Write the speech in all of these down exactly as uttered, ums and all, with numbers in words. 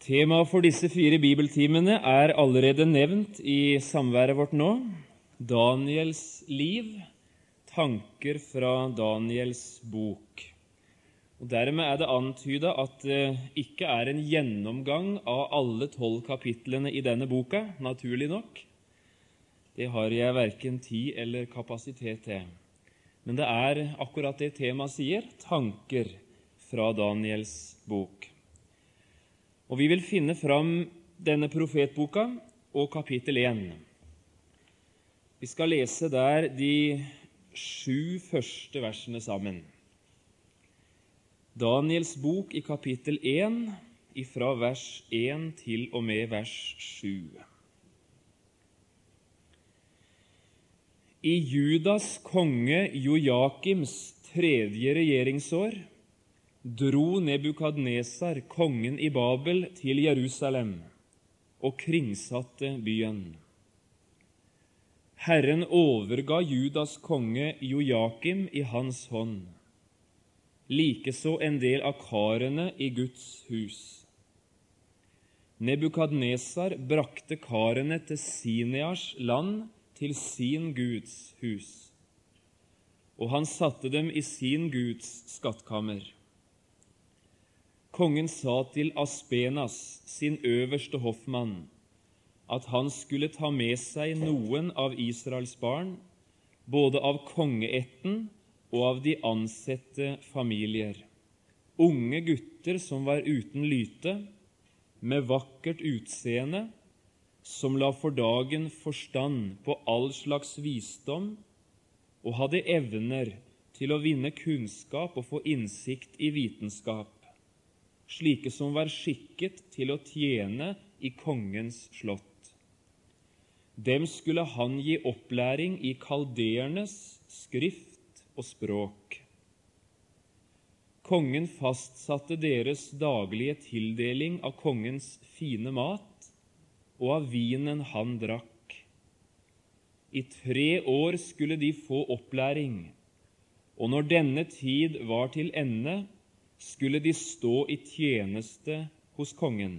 Temaet for disse fire bibeltimene er allerede nevnt i samværet vårt nå. Daniels liv, tanker fra Daniels bok. Og dermed er det antydet at det ikke er en gjennomgang av alle tolv kapitlene i denne boka, naturlig nok. Det har jeg hverken tid eller kapasitet til. Men det er akkurat det temaet sier, tanker fra Daniels bok. Og vi vil finne fram denne profetboka og kapittel én. Vi skal lese der de sju første versene sammen. Daniels bok i kapittel én, ifra vers én til og med vers sju. I Judas konge Joakims tredje regjeringsår dro Nebukadnesar, kongen i Babel, til Jerusalem og kringsatte byen. Herren overga Judas konge Joakim i hans hånd, likeså en del av karene i Guds hus. Nebukadnesar brakte karene til Sinears land, til sin Guds hus, og han satte dem i sin Guds skattkammer. Kongen sa til Aspenas, sin øverste hoffmann, at han skulle ta med seg noen av Israels barn, både av kongeætten og av de ansette familier, unge gutter som var uten lyte, med vakkert utseende, som la for dagen forstand på all slags visdom, og hadde evner til å vinne kunnskap og få innsikt i vitenskap, slike som var skikket til å tjene i kongens slott. Dem skulle han gi opplæring i kaldeernes skrift og språk. Kongen fastsatte deres daglige tildeling av kongens fine mat og av vinen han drakk. I tre år skulle de få opplæring, og når denne tid var til ende, skulle de stå i tjeneste hos kongen.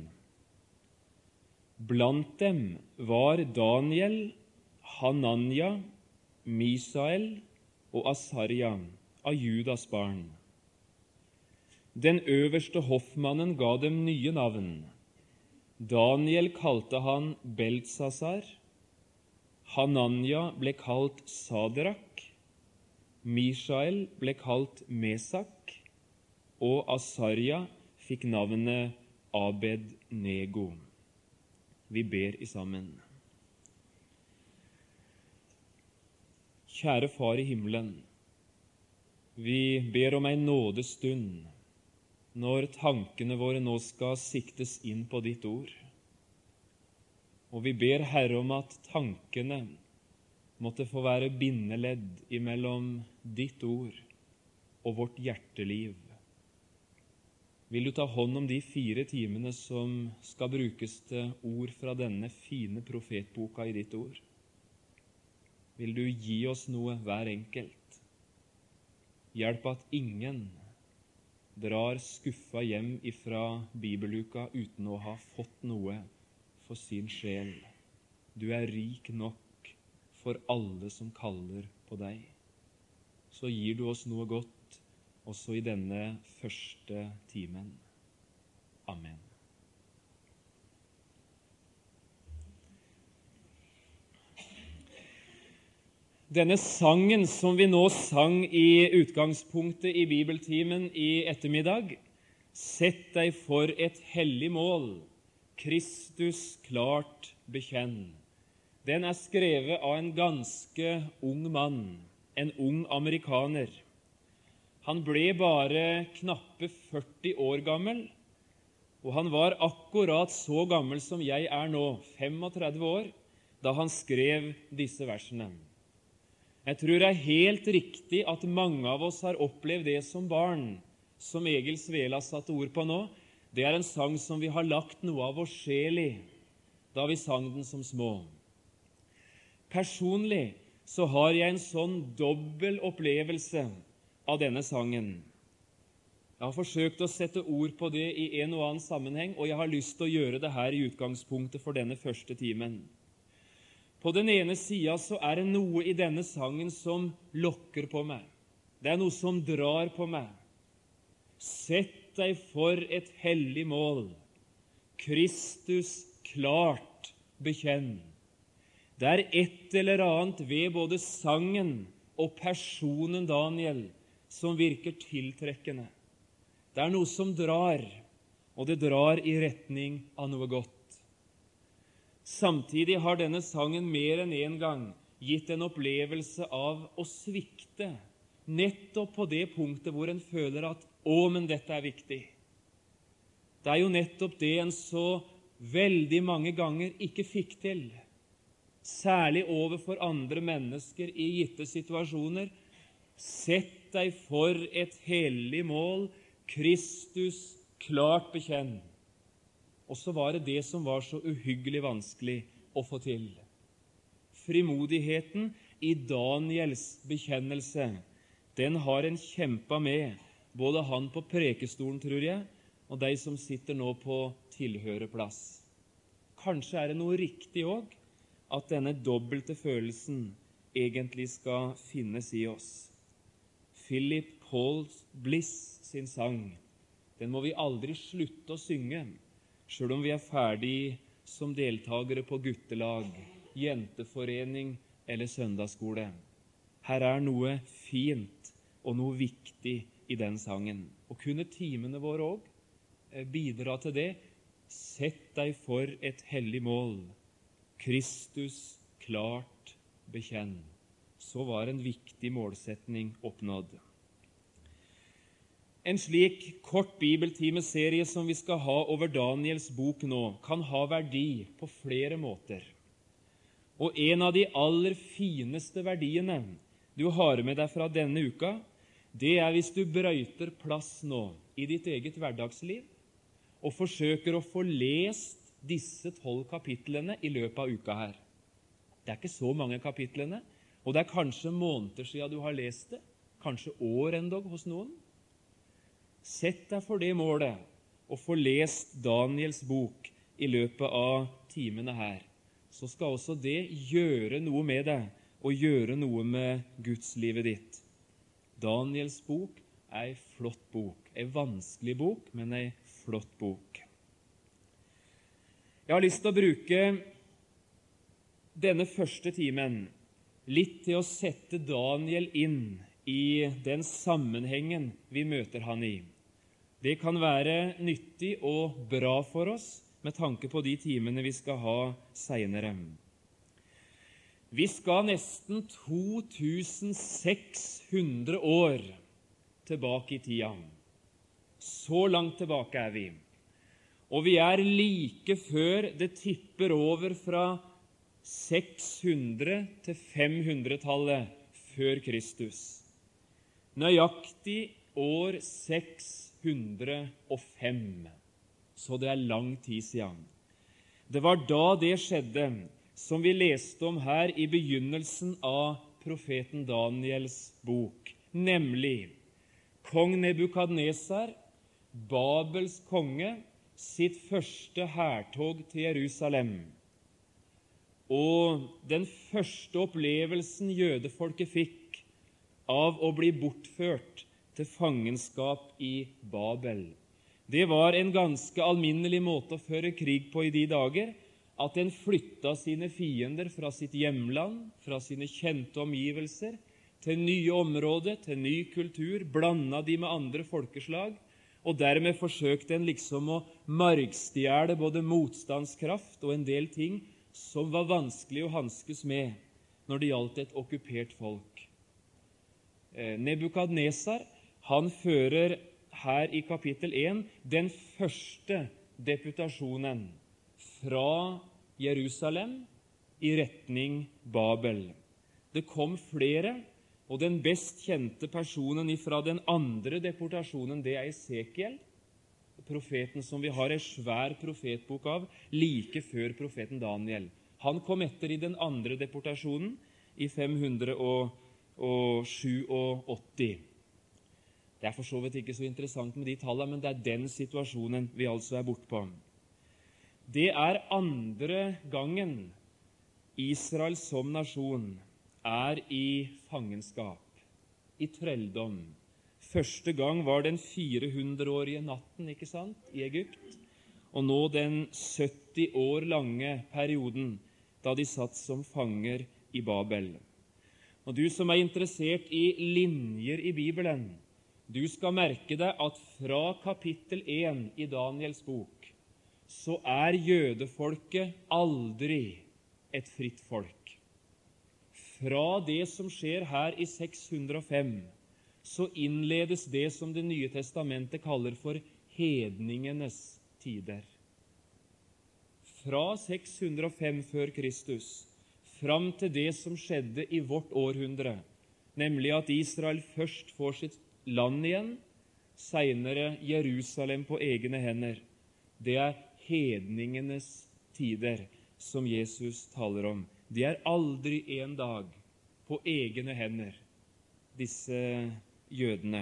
Blant dem var Daniel, Hanania, Misael og Asarja av Judas barn. Den øverste hoffmannen ga dem nye navn. Daniel kalte han Beltsasar, Hanania ble kalt Sadrak, Misael ble kalt Mesak, og Asarja fikk navnet Abed-Nego. Vi ber i sammen. Kjære Far i himmelen, vi ber om en nådestund når tankene våre nå skal siktes inn på ditt ord. Og vi ber Herre om at tankene måtte få være bindeledd imellom ditt ord og vårt hjerteliv. Vil du ta hånd om de fire timene som skal brukes til ord fra denne fine profetboka i ditt ord? Vil du gi oss noe hver enkelt? Hjelp at ingen drar skuffa hjem ifra bibeluka uten å ha fått noe for sin sjel. Du er rik nok for alle som kaller på deg. Så gir du oss noe godt også i denne første timen. Amen. Denne sangen som vi nå sang i utgangspunktet i bibeltimen i ettermiddag, «Sett deg for et hellig mål, Kristus klart bekjenn», den er skrevet av en ganske ung mann, en ung amerikaner. Han ble bare knappe førti år gammel, og han var akkurat så gammel som jeg er nå, femogtredve år, da han skrev disse versene. Jeg tror det er helt riktig at mange av oss har opplevd det som barn, som Egil Svela satte ord på nå. Det er en sang som vi har lagt noe av vår sjel i, da vi sang den som små. Personlig så har jeg en sånn dobbel opplevelse av denne sangen. Jeg har forsøkt å sette ord på det i en og annen sammenheng, og jeg har lyst til å gjøre det her i utgangspunktet for denne første timen. På den ene siden så er det noe i denne sangen som lokker på meg. Det er noe som drar på meg. Sett deg for et hellig mål. Kristus klart bekjenn. Det er et eller annet ved både sangen og personen Daniel som virker tiltrekkende. Det er noe som drar, og det drar i retning av noe godt. Samtidig har denne sangen mer enn en gang gitt en opplevelse av å svikte, nettopp på det punktet hvor en føler at «Å, men dette er viktig». Det er jo nettopp det en så veldig mange ganger ikke fikk til, særlig overfor andre mennesker i gitte situasjoner. Sett deg for et hellig mål, Kristus klart bekjenn. Og så var det det som var så uhyggelig vanskelig å få til. Frimodigheten i Daniels bekjennelse, den har en kjempa med, både han på prekestolen, tror jeg, og de som sitter nå på tilhøreplass. Kanskje er det noe riktig også, at denne dobbelte følelsen egentlig skal finnes i oss. Philip Paul Bliss sin sang, den må vi aldri slutte å synge, selv om vi er ferdig som deltagere på guttelag, jenteforening eller søndagsskole. Her er noe fint og noe viktig i den sangen. Og kunne timene våre også bidra til det. Sett deg for et hellig mål. Kristus klart bekjenn. Så var en viktig målsetning oppnådd. En slik kort bibeltimeserie som vi skal ha over Daniels bok nå, kan ha verdi på flere måter. Og en av de aller fineste verdiene du har med deg fra denne uka, det er hvis du brøyter plass nå i ditt eget hverdagsliv og forsøker å få lest disse tolv kapitlene i løpet av uka her. Det er ikke så mange kapitlene, og det er kanskje måneder siden du har lest det, kanskje år endog hos noen. Sett deg for det målet og få lest Daniels bok i løpet av timene her. Så skal også det gjøre noe med deg og gjøre noe med gudslivet ditt. Daniels bok er en flott bok, en vanskelig bok, men en flott bok. Jeg har lyst til å bruke denne første timen litt til å sette Daniel inn i den sammenhengen vi møter han i. Det kan være nyttig og bra for oss med tanke på de timene vi skal ha senere. Vi skal nesten to tusen seks hundre år tilbake i tida. Så langt tilbake er vi. Og vi er like før det tipper over fra seks hundre til fem hundre-tallet før Kristus. Nøyaktig år seks hundre og fem. Så det er lang tid siden. Det var da det skjedde som vi leste om her i begynnelsen av profeten Daniels bok, nemlig kong Nebukadnesar, Babels konge, sitt første hærtog til Jerusalem. Og den første opplevelsen jødefolket fikk av å bli bortført til fangenskap i Babel, det var en ganske alminnelig måte å føre krig på i de dager, at en flytta sine fiender fra sitt hjemland, fra sine kjente omgivelser, til nye områder, til ny kultur, blanda de med andre folkeslag, og dermed forsøkte en liksom å margstjele både motstandskraft og en del ting som var vanskelig å hanskes med når det gjaldt et okkupert folk. Eh, Nebukadnesar, han fører her i kapittel én den første deputasjonen fra Jerusalem i retning Babel. Det kom flere, og den best kjente personen fra den andre deportasjonen, det er Esekiel, profeten som vi har en svær profetbok av, like før profeten Daniel. Han kom etter i den andre deportasjonen i fem hundre og åttiåtte. Det Det er for så vidt ikke så interessant med de tallene, men det er den situasjonen vi altså er borte på. Det er andre gangen Israel som nasjon er i fangenskap, i trelldom. Første gang var den firehundreårige natten, ikke sant, i Egypt, og nå den sytti år lange perioden da de satt som fanger i Babel. Og du som er interessert i linjer i Bibelen, du skal merke deg at fra kapittel én i Daniels bok, så er jødefolket aldri et fritt folk. Fra det som skjer her i seks hundre og fem, så innledes det som Det nye testamentet kaller for hedningenes tider. Fra seks hundre og fem før Kristus, fram til det som skjedde i vårt århundre, nemlig at Israel først får sitt land igjen, senere Jerusalem på egne hender. Det er hedningenes tider som Jesus taler om. De er aldri en dag på egne hender, disse jødene.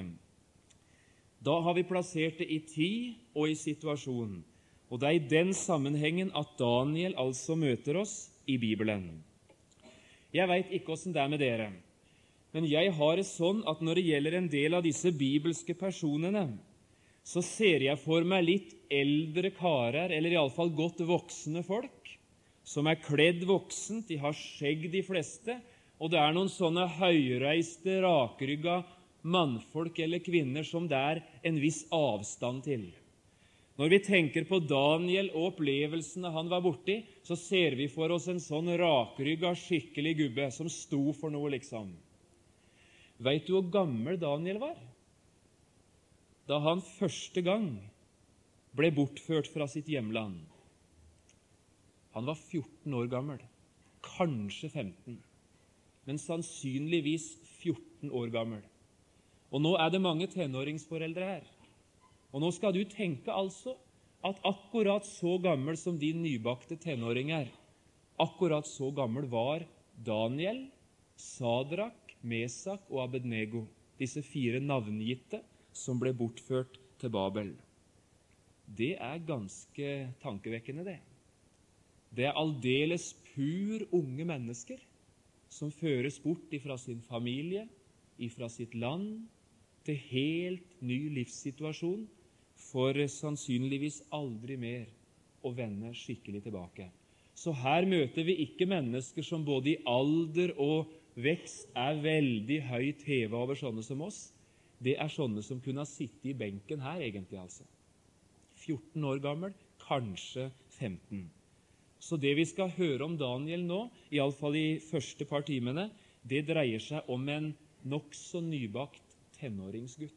Da har vi plassert det i tid og i situasjon, og det er i den sammenhengen at Daniel altså møter oss i Bibelen. Jeg vet ikke hvordan det er med dere, men jeg har det sånn at når det gjelder en del av disse bibelske personene, så ser jeg for meg litt eldre karer, eller i alle fall godt voksne folk, som er kledd voksent, de har skjegg de fleste, og det er noen sånne høyreiste, rakrygga mannfolk eller kvinner som det er en viss avstand til. Når vi tenker på Daniel og opplevelsene han var borti, så ser vi for oss en sånn rakrygga, skikkelig gubbe som sto for noe, liksom. Vet du hvor gammel Daniel var da han første gang ble bortført fra sitt hjemland? Han var fjorten år gammel, kanskje femten, men sannsynligvis fjorten år gammel. Og nå er det mange tenåringsforeldre her. Og nå skal du tenke altså at akkurat så gammel som din nybakte tenåring er, akkurat så gammel var Daniel, Sadrak, Mesak og Abednego, disse fire navngitte som ble bortført til Babel. Det er ganske tankevekkende, det. Det er aldeles pur unge mennesker som føres bort ifra sin familie, ifra sitt land, til helt ny livssituasjon, for sannsynligvis aldri mer å vende skikkelig tilbake. Så her møter vi ikke mennesker som både i alder og vekst er veldig høyt hevet over sånne som oss. Det er sånne som kunne ha sittet i benken her, egentlig, altså. fjorten år gammel, kanskje femten. Så det vi skal høre om Daniel nå, i alle fall i første par timene, det dreier seg om en nok så nybakt tenåringsgutt.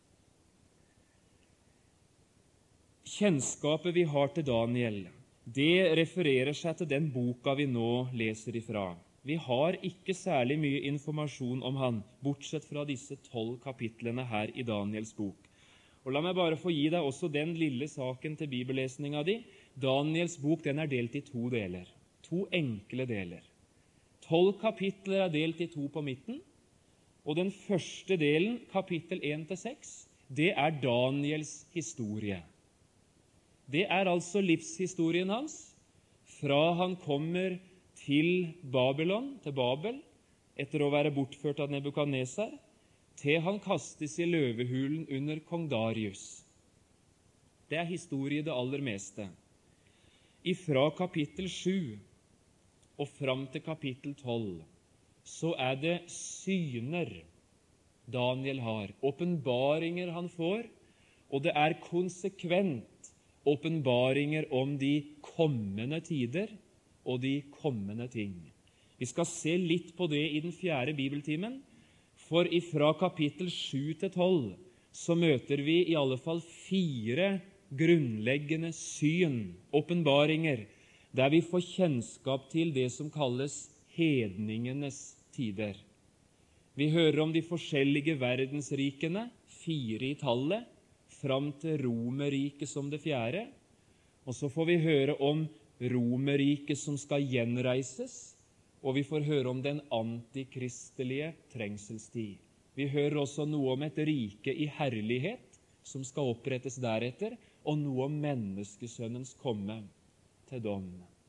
Kjennskapet vi har til Daniel, det refererer seg til den boka vi nå leser ifra. Vi har ikke særlig mye informasjon om han, bortsett fra disse tolv kapitlene her i Daniels bok. Og la meg bare få gi deg også den lille saken til bibellesninga di. Daniels bok den er delt i to deler, to enkle deler. Tolv kapitler er delt i to på midten, og den første delen, kapittel én til seks, det er Daniels historie. Det er altså livshistorien hans, fra han kommer til Babylon, til Babel, etter å være bortført av Nebukadnesar, til han kastes i løvehulen under kong Darius. Det er historie det aller meste. Ifra kapittel sju og fram til kapittel tolv, så er det syner Daniel har, åpenbaringer han får, og det er konsekvent åpenbaringer om de kommende tider og de kommende ting. Vi skal se litt på det i den fjerde bibeltimen, for ifra kapittel sju til tolv så møter vi i alle fall fire grunnleggende syn, åpenbaringer, der vi får kjennskap til det som kalles hedningenes tider. Vi hører om de forskjellige verdensrikene, fire i tallet, fram til Romerriket som det fjerde, og så får vi høre om Romerriket som skal gjenreises, og vi får høre om den antikristelige trengselstid. Vi hører også noe om et rike i herlighet som skal opprettes deretter, og noe om menneskesønnens komme til dom.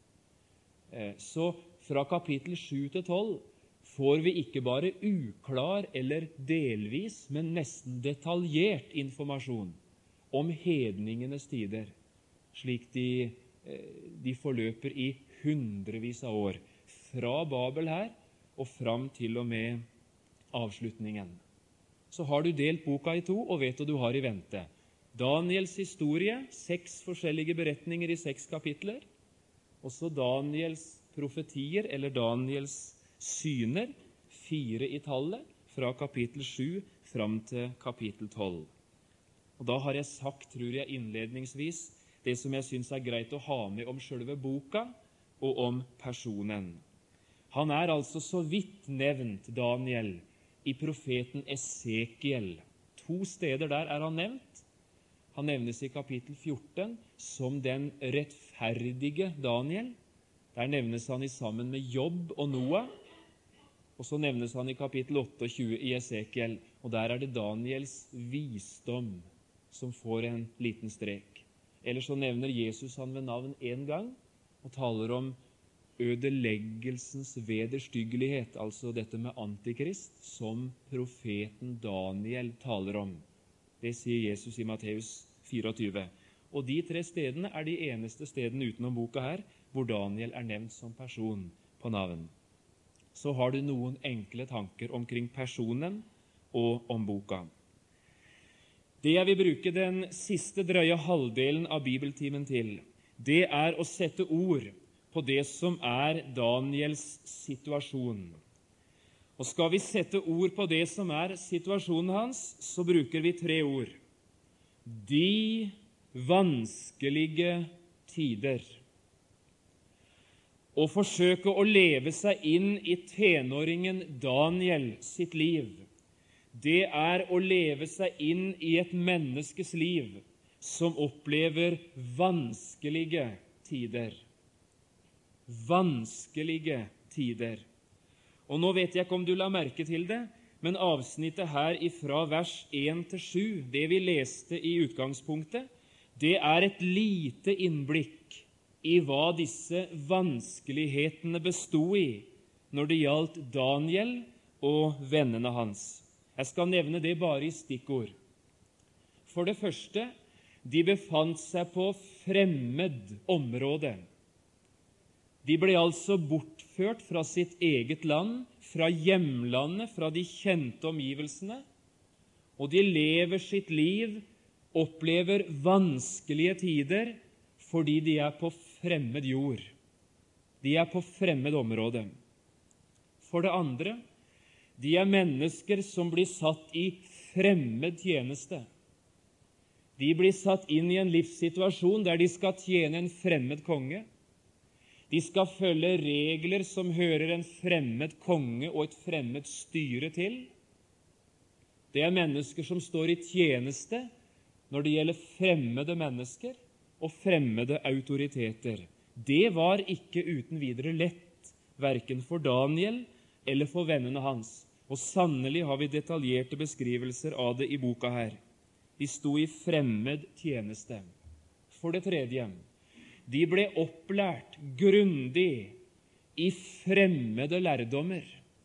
Så fra kapittel sju til tolv får vi ikke bare uklar eller delvis, men nesten detaljert informasjon om hedningenes tider, slik de, de forløper i hundrevis av år, fra Babel her og fram til og med avslutningen. Så har du delt boka i to og vet hva du har i vente. Daniels historie, seks forskjellige beretninger i seks kapitler, og så Daniels profetier, eller Daniels syner, fire i tallet, fra kapittel sju fram til kapittel tolv. Og da har jeg sagt, tror jeg innledningsvis, det som jeg synes er greit å ha med om selve boka og om personen. Han er altså så vidt nevnt, Daniel, i profeten Esekiel. To steder der er han nevnt. Han nevnes i kapittel fjorten som den rettferdige Daniel. Der nevnes han i sammen med Jobb og Noah. Og så nevnes han i kapittel tjueåtte i Esekiel, og der er det Daniels visdom som får en liten strek. Eller så nevner Jesus han ved navn en gang, og taler om ødeleggelsens vederstyggelighet, altså dette med antikrist, som profeten Daniel taler om. Det sier Jesus i Matteus fireogtyve. Og de tre stedene er de eneste stedene utenom boka her, hvor Daniel er nevnt som person på navn. Så har du noen enkle tanker omkring personen og om boka. Det jeg vil bruke den siste drøye halvdelen av bibeltimen til, det er å sette ord på det som er Daniels situasjon. Og skal vi sette ord på det som er situasjonen hans, så bruker vi tre ord. De vanskelige tider. Å forsøke å leve seg inn i tenåringen Daniel sitt liv, det er å leve seg inn i et menneskes liv som opplever vanskelige tider. Vanskelige tider. Og nå vet jeg ikke om du la merke til det, men avsnittet her ifra vers én til sju, det vi leste i utgangspunktet, det er et lite innblikk i hva disse vanskelighetene bestod i når det gjaldt Daniel og vennene hans. Jeg skal nevne det bare i stikkord. For det første, de befant seg på fremmed område. De ble altså bortført fra sitt eget land, fra hjemlandet, fra de kjente omgivelsene, og de lever sitt liv, opplever vanskelige tider, fordi de er på fremmed jord. De er på fremmed område. For det andre, de er mennesker som blir satt i fremmed tjeneste. De blir satt inn i en livssituasjon der de skal tjene en fremmed konge. De skal følge regler som hører en fremmed konge og et fremmed styre til. Det er mennesker som står i tjeneste når det gjelder fremmede mennesker og fremmede autoriteter. Det var ikke uten videre lett, hverken for Daniel eller for vennene hans. Og sannelig har vi detaljerte beskrivelser av det i boka her. De sto i fremmed tjeneste. For det tredje, de ble opplært grundig i fremmede lærdommer.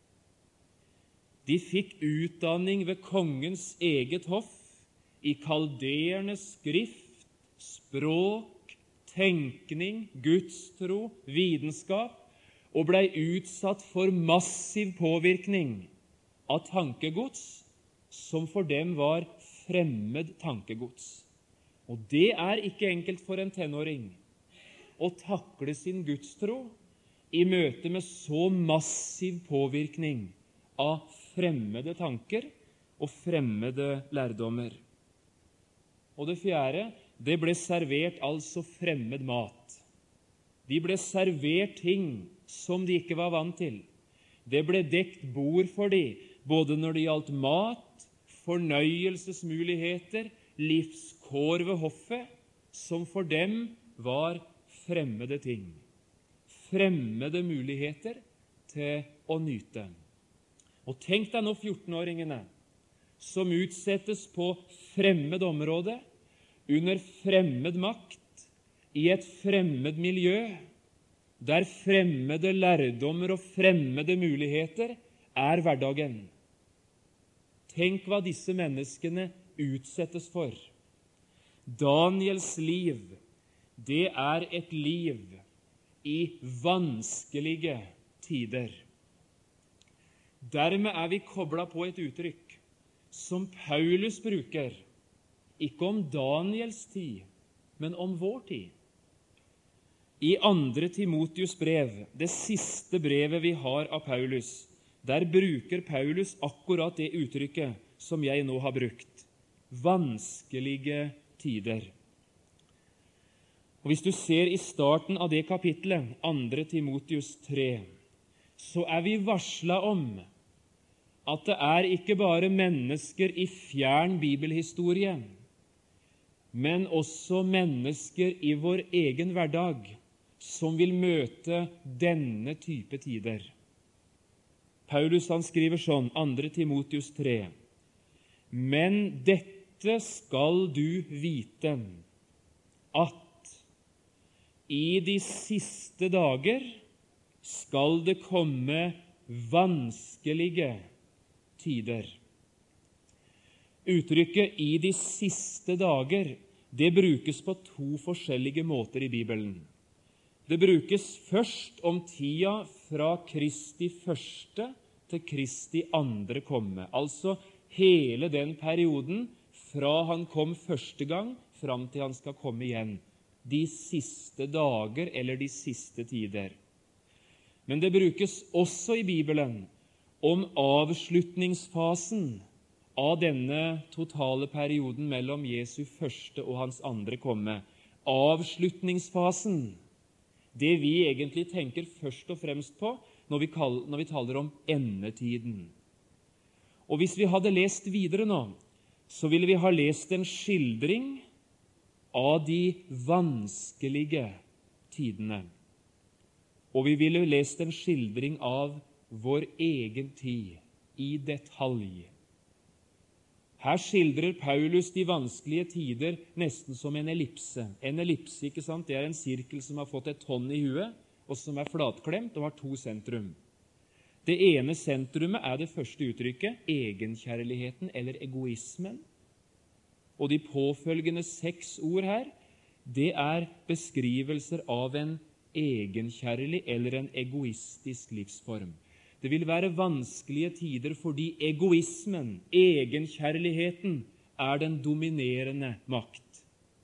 De fikk utdanning ved kongens eget hoff i kaldeernes skrift, språk, tenkning, gudstro, vitenskap, og ble utsatt for massiv påvirkning av tankegods som for dem var fremmed tankegods. Og det er ikke enkelt for en tenåring å takle sin gudstro i møte med så massiv påvirkning av fremmede tanker og fremmede lærdommer. Og det fjerde, det ble servert altså fremmed mat. De ble servert ting som de ikke var vant til. Det ble dekt bord for dem, både når det gjaldt mat, fornøyelsesmuligheter, livskår ved hoffet, som for dem var fremmede ting. Fremmede muligheter til å nyte. Og tenk deg nå fjortenåringene som utsettes på fremmed område, under fremmed makt, i et fremmed miljø, der fremmede lærdommer og fremmede muligheter er hverdagen. Tenk hva disse menneskene utsettes for. Daniels liv, det er et liv i vanskelige tider. Dermed er vi koblet på et uttrykk som Paulus bruker, ikke om Daniels tid, men om vår tid. I andre Timotius brev, det siste brevet vi har av Paulus, der bruker Paulus akkurat det uttrykket som jeg nå har brukt. Vanskelige tider. Og hvis du ser i starten av det kapitlet, andre Timotius tre, så er vi varslet om at det er ikke bare mennesker i fjern bibelhistorie, men også mennesker i vår egen hverdag som vil møte denne type tider. Paulus han skriver sånn, andre Timotius tre, men dette skal du vite, at i de siste dager skal det komme vanskelige tider. Uttrykket «i de siste dager» det brukes på to forskjellige måter i Bibelen. Det brukes først om tida fra Kristi første til Kristi andre komme, altså hele den perioden fra han kom første gang fram til han skal komme igjen. De siste dager eller de siste tider. Men det brukes også i Bibelen om avslutningsfasen av denne totale perioden mellom Jesu første og hans andre komme. Avslutningsfasen, det vi egentlig tenker først og fremst på når vi, kall, når vi taler om endetiden. Og hvis vi hadde lest videre nå, så ville vi ha lest en skildring av de vanskelige tidene. Og vi ville lest en skildring av vår egen tid i detalj. Her skildrer Paulus de vanskelige tider nesten som en ellipse. En ellipse, ikke sant? Det er en sirkel som har fått et hånd i huet, og som er flatklemt og har to sentrum. Det ene sentrumet er det første uttrykket, egenkjærligheten eller egoismen. Og de påfølgende seks ord her, det er beskrivelser av en egenkjærlig eller en egoistisk livsform. Det vil være vanskelige tider fordi egoismen, egenkjærligheten, er den dominerende makt.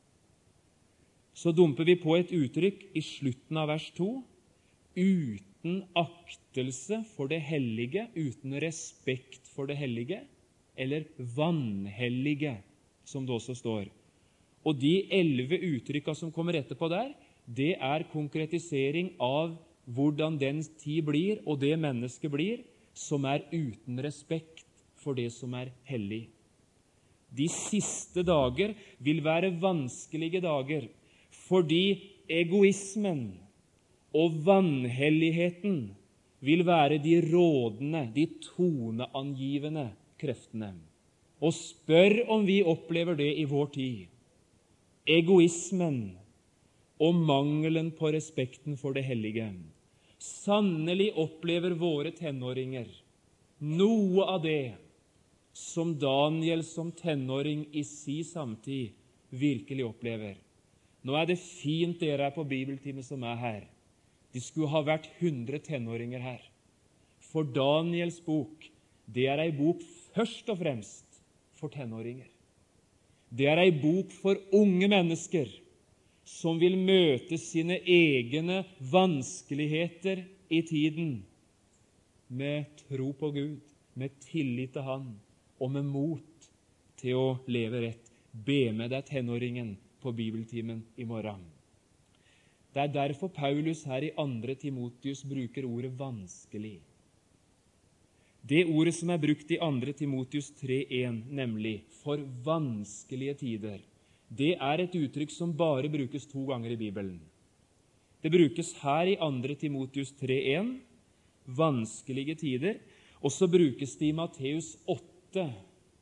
Så dumper vi på et uttrykk i slutten av vers to, uten aktelse for det hellige, uten respekt for det hellige, eller vanhellige, som det også står. Og de elleve uttrykka som kommer etterpå der, det er konkretisering av hvordan den tid blir, og det mennesket blir, som er uten respekt for det som er hellig. De siste dager vil være vanskelige dager, fordi egoismen og vanhelligheten vil være de rådende, de toneangivende kreftene. Og spør om vi opplever det i vår tid. Egoismen og mangelen på respekten for det hellige. Sannelig opplever våre tenåringer noe av det som Daniel som tenåring i si samtid virkelig opplever. Nå er det fint dere er på bibeltime som er her. Det skulle ha vært hundre tenåringer her. For Daniels bok, det er ei bok først og fremst for tenåringer. Det er ei bok for unge mennesker som vil møte sine egne vanskeligheter i tiden med tro på Gud, med tillit til Han og med mot til å leve rett. Be med deg tenåringen på bibeltimen i morgen. Det er derfor Paulus her i andre Timotius bruker ordet vanskelig. Det ordet som er brukt i andre Timotius tre en, nemlig for vanskelige tider, det er et uttrykk som bare brukes to ganger i Bibelen. Det brukes her i andre Timotius tre en, vanskelige tider, og så brukes det i Matteus åtte,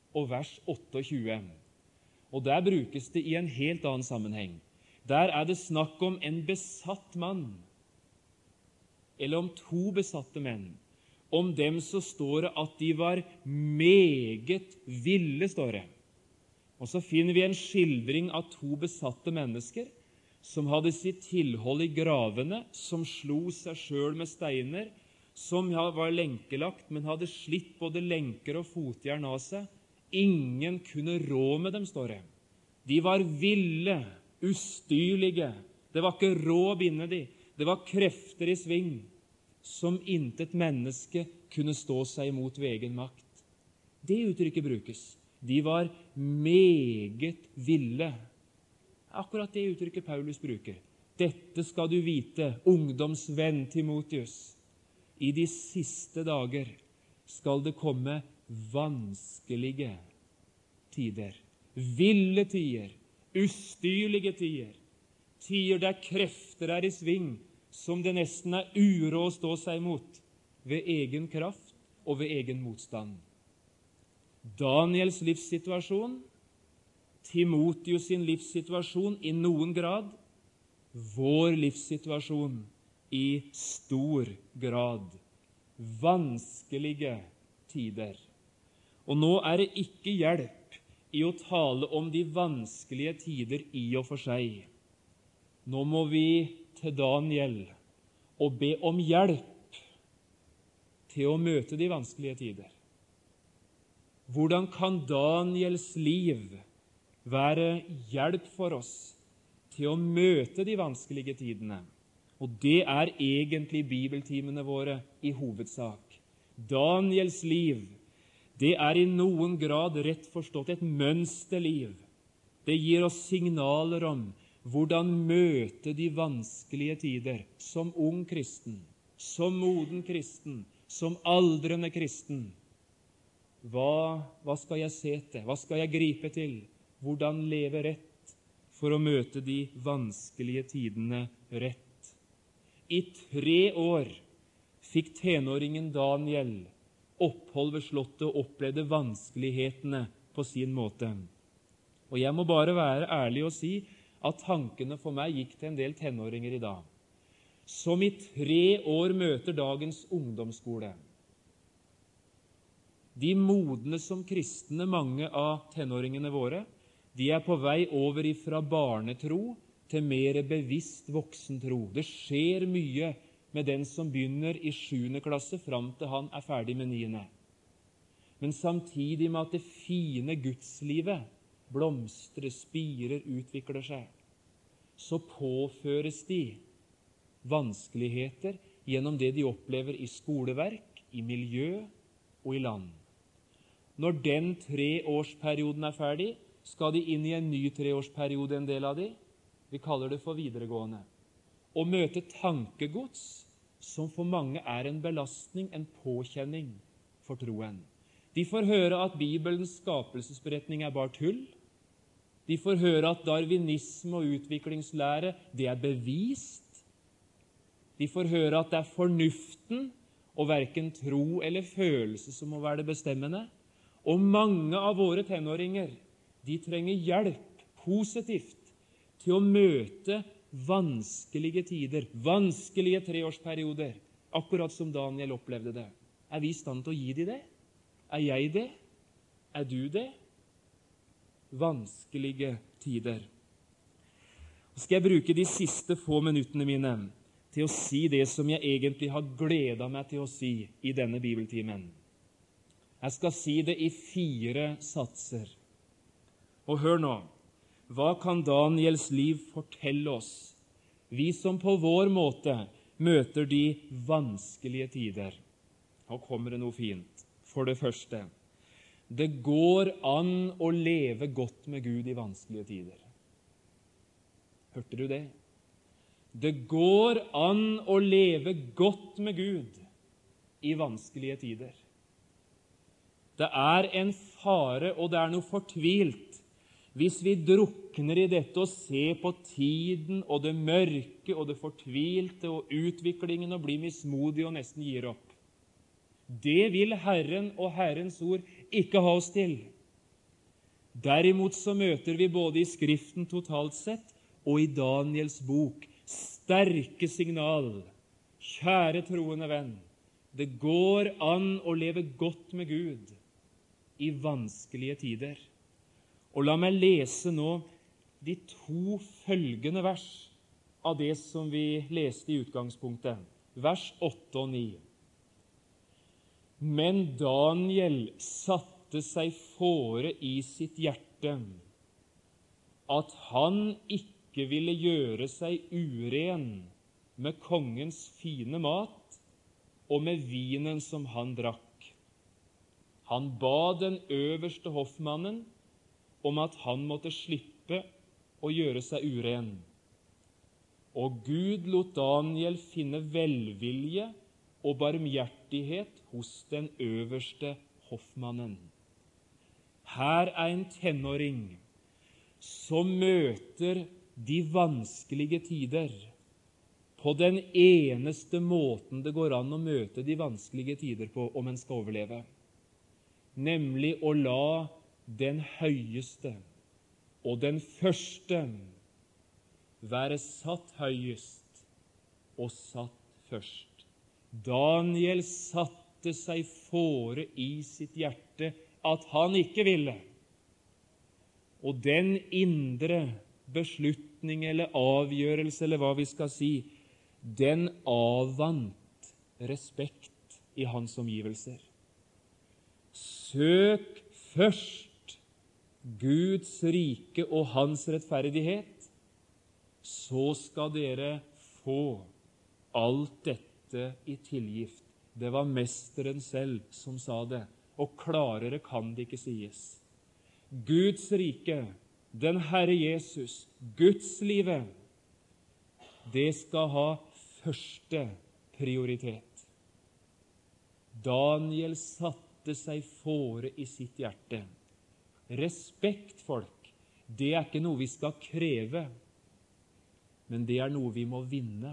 og vers tjueåtte. Og der brukes det i en helt annen sammenheng. Der er det snakk om en besatt mann, eller om to besatte menn. Om dem så står det at de var meget ville, står det. Og så finner vi en skildring av to besatte mennesker som hadde sitt tilhold i gravene, som slo seg selv med steiner, som var lenkelagt, men hadde slitt både lenker og fotjern av seg. Ingen kunne rå med dem, står det. De var ville, ustyrlige. Det var ikke rå å binde de. Det var krefter i sving som intet menneske kunne stå seg imot ved egen makt. Det uttrykket brukes. De var meget ville. Akkurat det uttrykket Paulus bruker. Dette skal du vite, ungdomsvenn Timotheus. I de siste dager skal det komme vanskelige tider. Ville tider, ustyrlige tider. Tider der krefter er i sving, som det nesten er uråd å stå seg imot, ved egen kraft og ved egen motstand. Daniels livssituasjon, Timotheus sin livssituasjon i noen grad, vår livssituasjon i stor grad. Vanskelige tider. Og nå er det ikke hjelp i å tale om de vanskelige tider i og for seg. Nå må vi til Daniel og be om hjelp til å møte de vanskelige tider. Hvordan kan Daniels liv være hjelp for oss til å møte de vanskelige tidene? Og det er egentlig bibeltimene våre i hovedsak. Daniels liv, det er i noen grad rett forstått et mønsterliv. Det gir oss signaler om hvordan møte de vanskelige tider som ung kristen, som moden kristen, som aldrende kristen. Hva, hva skal jeg se til? Hva skal jeg gripe til? Hvordan leve rett for å møte de vanskelige tidene rett? I tre år fikk tenåringen Daniel opphold ved slottet og opplevde vanskelighetene på sin måte. Og jeg må bare være ærlig og si at tankene for meg gikk til en del tenåringer i dag, som i tre år møter dagens ungdomsskole. De modne som kristne, mange av tenåringene våre, de er på vei over ifra barnetro til mer bevisst voksentro. Det skjer mye med den som begynner i sjuende klasse fram til han er ferdig med niende. Men samtidig med at det fine gudslivet blomstrer, spirer, utvikler seg, så påføres de vanskeligheter gjennom det de opplever i skoleverk, i miljø og i land. Når den treårsperioden er ferdig, skal de inn i en ny treårsperiode, en del av de. Vi kaller det for videregående. Og møte tankegods som for mange er en belastning, en påkjenning for troen. De får høre at Bibelens skapelsesberetning er bare tull. De får høre at darwinisme og utviklingslære, det er bevist. De får høre at det er fornuften og hverken tro eller følelse som må være det bestemmende. Og mange av våre tenåringer, de trenger hjelp positivt til å møte vanskelige tider, vanskelige treårsperioder, akkurat som Daniel opplevde det. Er vi i stand til å gi dem det? Er jeg det? Er du det? Vanskelige tider. Så skal jeg bruke de siste få minuttene mine til å si det som jeg egentlig har gledet meg til å si i denne bibeltimen. Jeg skal si det i fire satser. Og hør nå, hva kan Daniels liv fortelle oss, vi som på vår måte møter de vanskelige tider? Nå kommer det noe fint. For det første, det går an å leve godt med Gud i vanskelige tider. Hørte du det? Det går an å leve godt med Gud i vanskelige tider. Det er en fare, og det er noe fortvilt, hvis vi drukner i dette og ser på tiden og det mørke og det fortvilte og utviklingen og blir mismodige og nesten gir opp. Det vil Herren og Herrens ord ikke ha oss til. Derimot så møter vi både i Skriften totalt sett og i Daniels bok sterke signal. Kjære troende venn, det går an å leve godt med Gud i vanskelige tider. Og la meg lese nå de to følgende vers av det som vi leste i utgangspunktet, vers åtte og ni. Men Daniel satte seg fore i sitt hjerte at han ikke ville gjøre seg uren med kongens fine mat og med vinen som han drakk. Han ba den øverste hoffmannen om at han måtte slippe å gjøre seg uren. Og Gud lot Daniel finne velvilje og barmhjertighet hos den øverste hoffmannen. Her er en tenåring som møter de vanskelige tider på den eneste måten det går an å møte de vanskelige tider på om en skal overleve, nemlig å la den høyeste og den første være satt høyest og satt først. Daniel satte seg fore i sitt hjerte at han ikke ville. Og den indre beslutning eller avgjørelse, eller hva vi skal si, den avvant respekt i hans omgivelser. Søk først Guds rike og hans rettferdighet, så skal dere få alt dette i tilgift. Det var mesteren selv som sa det, og klarere kan det ikke sies. Guds rike, den Herre Jesus, Guds livet, det skal ha første prioritet. Daniel satte seg fore i sitt hjerte. Respekt, folk, det er ikke noe vi skal kreve, men det er noe vi må vinne.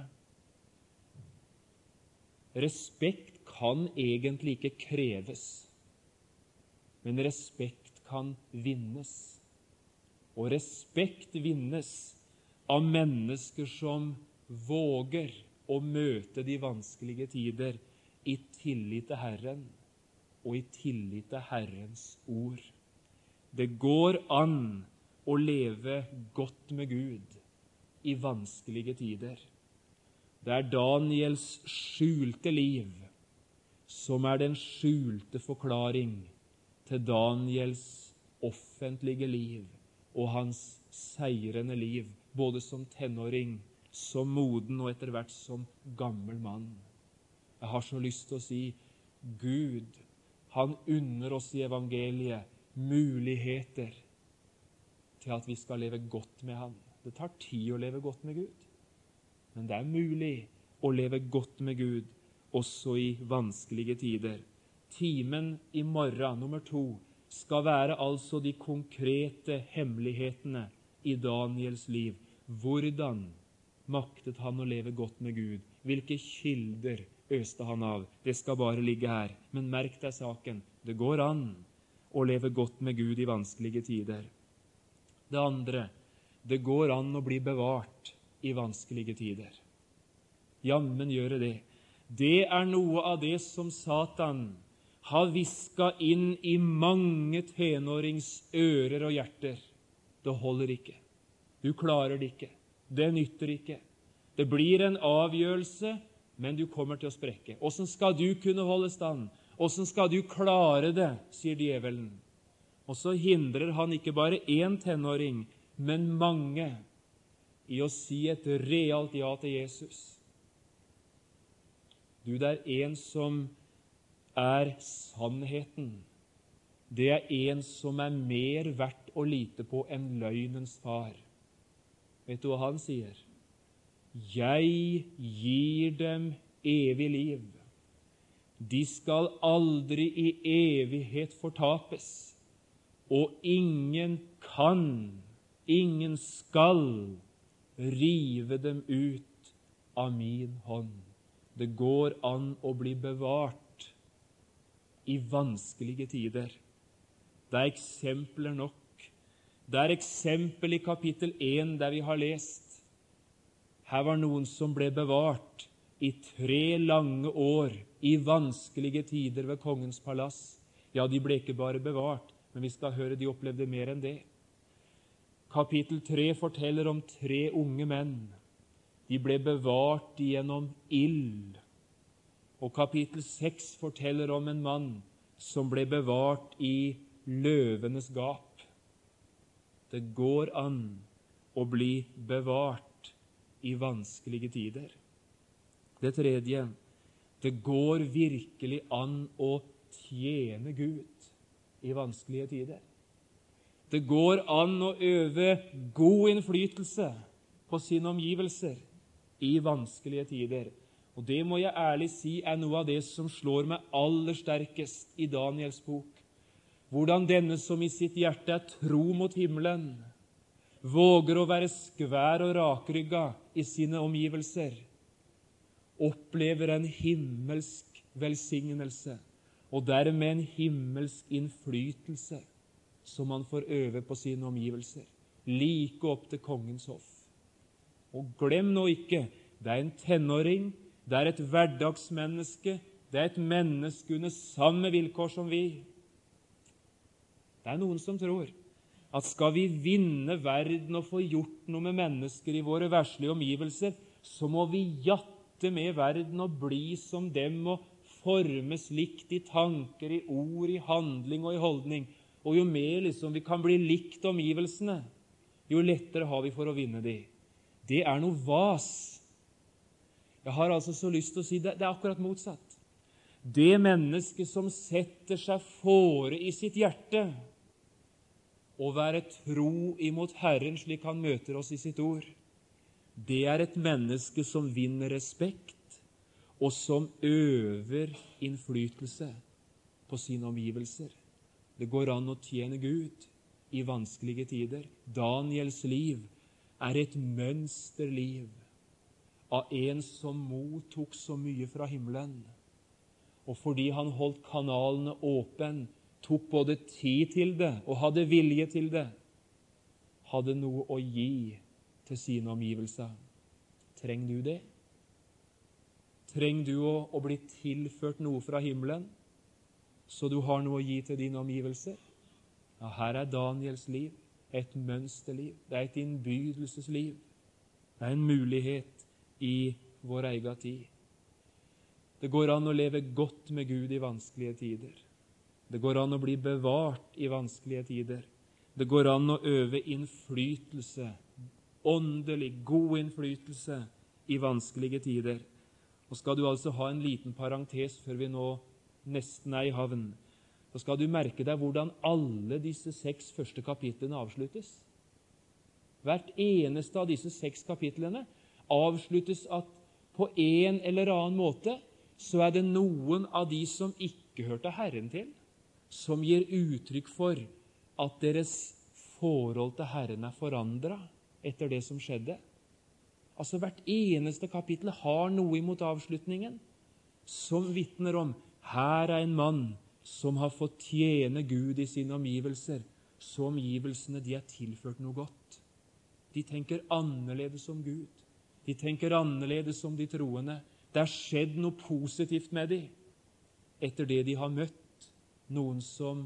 Respekt kan egentlig ikke kreves, men respekt kan vinnes. Og respekt vinnes av mennesker som våger å møte de vanskelige tider i tillit til Herren og i tillit til Herrens ord. Det går an å leve godt med Gud i vanskelige tider. Det er Daniels skjulte liv som er den skjulte forklaring til Daniels offentlige liv og hans seirende liv, både som tenåring, som moden og etter hvert som gammel mann. Jeg har så lyst til å si, Gud, han unner oss i evangeliet muligheter til at vi skal leve godt med han. Det tar tid å leve godt med Gud, men det er mulig å leve godt med Gud også i vanskelige tider. Timen i morgen, nummer to, skal være altså de konkrete hemmelighetene i Daniels liv. Hvordan maktet han å leve godt med Gud? Hvilke kilder øste han av? Det skal bare ligge her. Men merk deg saken. Det går an å leve godt med Gud i vanskelige tider. Det andre, det går an å bli bevart i vanskelige tider. Jammen gjør det. Det er noe av det som Satan har visket inn i mange tenårings ører og hjerter. Det holder ikke. Du klarer det ikke. Det nytter ikke. Det blir en avgjørelse, men du kommer til å sprekke. Hvordan skal du kunne holde stand? Hvordan skal du klare det, sier djevelen. Og så hindrer han ikke bare én tenåring, men mange i å si et realt ja til Jesus. Du, det er en som er sannheten. Det er en som er mer verdt å lite på enn løgnens far. Vet du hva han sier? Jeg gir dem evig liv. De skal aldri i evighet fortapes, og ingen kan, ingen skal rive dem ut av min hånd. Det går an å bli bevart i vanskelige tider. Det er eksempler nok Det er eksempel i kapittel én der vi har lest. Her var noen som ble bevart i tre lange år i vanskelige tider ved kongens palass. Ja, de ble ikke bare bevart, men vi skal høre de opplevde mer enn det. Kapittel tre forteller om tre unge menn. De ble bevart gjennom ild. Og kapittel seks forteller om en mann som ble bevart i løvenes gap. Det går an å bli bevart i vanskelige tider. Det tredje, det går virkelig an å tjene Gud i vanskelige tider. Det går an å øve god innflytelse på sine omgivelser i vanskelige tider. Og det må jeg ærlig si er noe av det som slår meg aller sterkest i Daniels bok. Hvordan denne som i sitt hjerte er tro mot himmelen, våger å være skvær og rakrygga i sine omgivelser, opplever en himmelsk velsignelse, og dermed en himmelsk innflytelse som man får øve på sine omgivelser, like opp til kongens hoff. Og glem nå ikke, det er en tenåring, det er et hverdagsmenneske, det er et menneske under samme vilkår som vi. Det er noen som tror at skal vi vinne verden og få gjort noe med mennesker i våre verslige omgivelser, så må vi jatte med verden og bli som dem og formes likt i tanker, i ord, i handling og i holdning. Og jo mer liksom vi kan bli likt omgivelsene, jo lettere har vi for å vinne de. Det er noe vas. Jeg har altså så lyst til å si det, det er akkurat motsatt. Det menneske som setter seg fore i sitt hjerte å være tro imot Herren slik han møter oss i sitt ord, det er et menneske som vinner respekt og som øver innflytelse på sine omgivelser. Det går an å tjene Gud i vanskelige tider. Daniels liv er et mønsterliv av en som mottok så mye fra himmelen, og fordi han holdt kanalene åpen, tok både tid til det og hadde vilje til det, hadde noe å gi til sine omgivelser. Trenger du det? Trenger du å, å bli tilført noe fra himmelen, så du har noe å gi til dine omgivelser? Ja, her er Daniels liv et mønsterliv. Det er et innbydelsesliv. Det er en mulighet i vår egen tid. Det går an å leve godt med Gud i vanskelige tider. Det går an å bli bevart i vanskelige tider. Det går an å øve innflytelse, åndelig, god innflytelse i vanskelige tider. Og skal du altså ha en liten parentes før vi nå nesten er i havn, så skal du merke deg hvordan alle disse seks første kapitlene avsluttes. Hvert eneste av disse seks kapitlene avsluttes at på en eller annen måte så er det noen av de som ikke hørte Herren til, som gir uttrykk for at deres forhold til Herren er forandret etter det som skjedde. Altså hvert eneste kapittel har noe imot avslutningen som vitner om her er en mann som har fått tjene Gud i sine omgivelser, så omgivelsene de er tilført noe godt. De tenker annerledes om Gud. De tenker annerledes om de troende. Det har skjedd noe positivt med dem etter det de har møtt noen som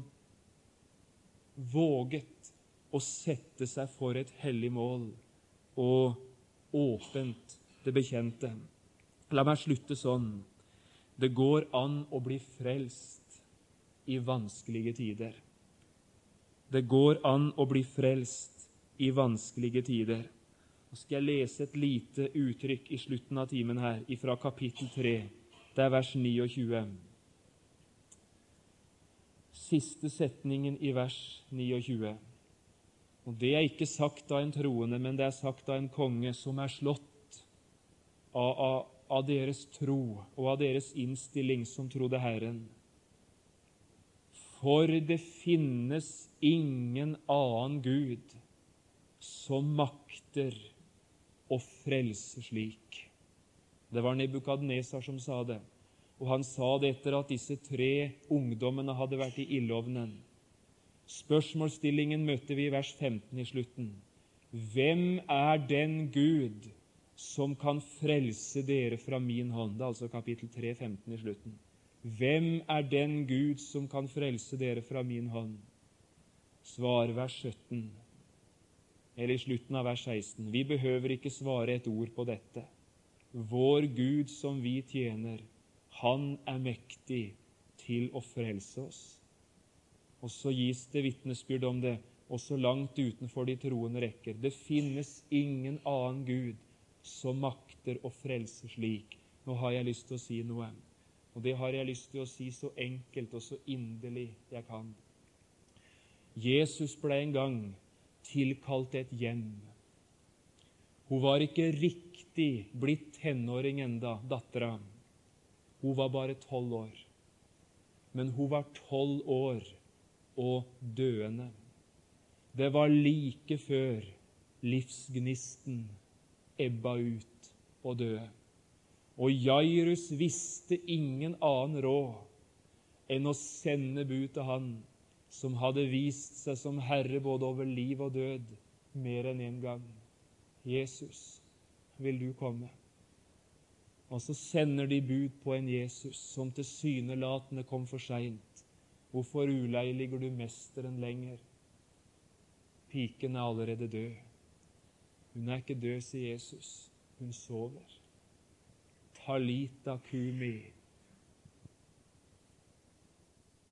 våget å sette seg for et hellig mål og åpent det bekjente. La meg slutte sånn. Det går an å bli frelst i vanskelige tider. Det går an å bli frelst i vanskelige tider. Nå skal jeg lese et lite uttrykk i slutten av timen her, fra kapittel tre. Det er vers tjueni. Siste setningen i vers tjueni. Og det er ikke sagt av en troende, men det er sagt av en konge som er slått av, av, av deres tro og av deres innstilling som trodde Herren. For det finnes ingen annen Gud som makter å frelse slik. Det var Nebukadnesar som sa det, og han sa det etter at disse tre ungdommene hadde vært i ildovnen. Spørsmålsstillingen møtte vi i vers femten i slutten. Hvem er den Gud som kan frelse dere fra min hånd? Det er altså kapittel tre, femten i slutten. Hvem er den Gud som kan frelse dere fra min hånd? Svar vers sytten, eller i slutten av vers seksten. Vi behøver ikke svare et ord på dette. Vår Gud som vi tjener, han er mektig til å frelse oss. Og så gis det vitnesbyrd om det, også langt utenfor de troende rekker. Det finnes ingen annen Gud som makter å frelse slik. Nå har jeg lyst til å si noe, og det har jeg lyst til å si så enkelt og så inderlig jeg kan. Jesus ble en gang tilkalt et hjem. Hun var ikke riktig blitt tenåring enda, dattera. Hun var bare tolv år. Men hun var tolv år og døende. Det var like før livsgnisten ebba ut og døde. Og Jairus visste ingen annen råd enn å sende bud til han som hadde vist seg som herre både over liv og død mer enn en gang. Jesus, vil du komme? Og så sender de bud på en Jesus som tilsynelatende kom for sent. Hvorfor uleiligger du mesteren lenger? Piken er allerede død. Hun er ikke død, sier Jesus. Hun sover. Talita kumi.